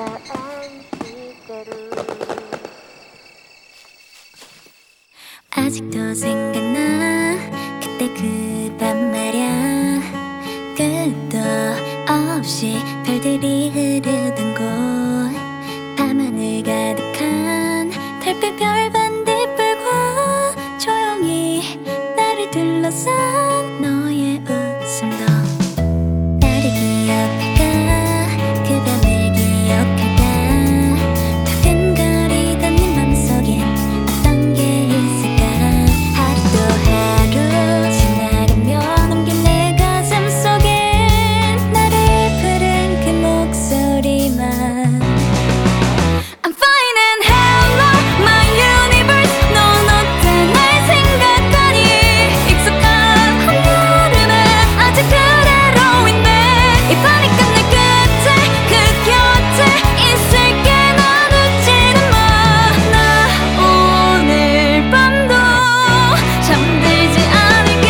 아직도 생각나 그때 그 밤 말야. 끝도 없이 별들이 흐르던 곳, 밤하늘 가득한 달빛 별반딧불과 조용히 나를 둘러싼 너의 웃음도. 나를 기억할까, 그 밤을 기억할까. 두근거리던 네 맘속엔 어떤 게 있을까. 하루도 하루 지나가며 넘긴 내 가슴 속엔 나를 부른 그 목소리만. I'm fine and hello my universe. 넌 어때 날 생각하니. 익숙한 한여름은 아직 그대로인데 이 밤이 끝날 끝에 그 곁에 있을게. 넌 웃지는 마. 나 오늘 밤도 잠들지 않을게.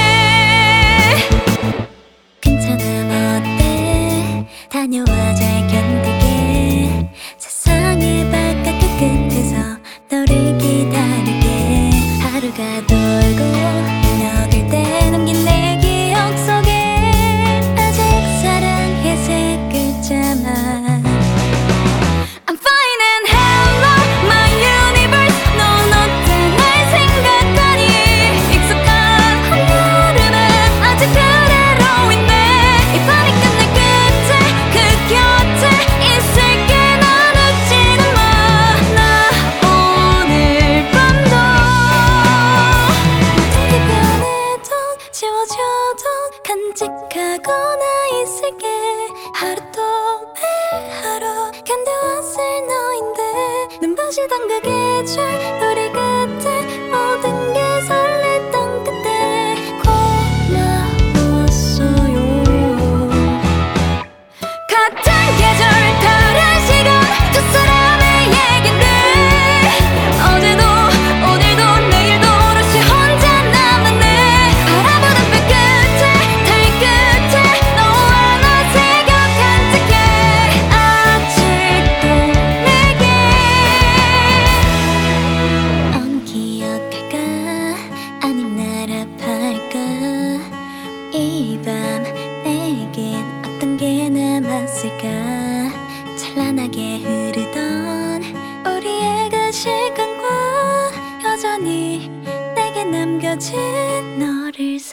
괜찮아 뭐 어때. 다녀와 잘 견딜게. 세상의 바깥 끝에서 너를 기다릴게. 하루가 돌고 녹을 때 남긴 내 기억 속에 아직 사랑의 세 글자만. I'm fine and hello my universe. 넌 어때 날 생각하니. 익숙한 한여름은 아직 그대로인데 이 밤이 끝날 끝에 그 곁에 있을게. 넌 웃지는 마. 나 오늘 밤도 모든 게 변해도 지워져도 간직하고 나 있을게. 하루도 매일 하루 견뎌왔을 너인데 눈부시던 그 계절 우리 그때 모든 게 설렜던 그때 고마웠어요. 같은 계절 다른 시간 두 사람의 얘긴데 어제도 오늘도 내일도 오롯이 혼자 남았네. 바라보던 별 끝에 달 끝에 너와 나 새겨간 티켓 아직도 내게. 기억할까 아님 날 아파할까. 이 밤 내겐 어떤 게 남았을까. 찬란하게 흐르던 우리의 그 시간과 여전히 내게 남겨진 너를